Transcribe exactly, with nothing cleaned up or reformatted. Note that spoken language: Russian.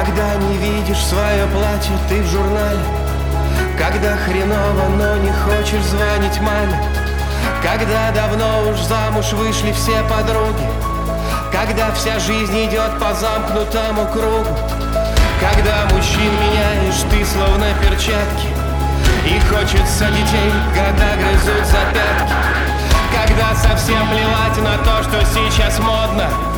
Когда не видишь свое платье ты в журнале, когда хреново, но не хочешь звонить маме, когда давно уж замуж вышли все подруги, когда вся жизнь идет по замкнутому кругу, когда мужчин меняешь ты словно перчатки, и хочется детей, года грызут за пятки, когда совсем плевать на то, что сейчас модно,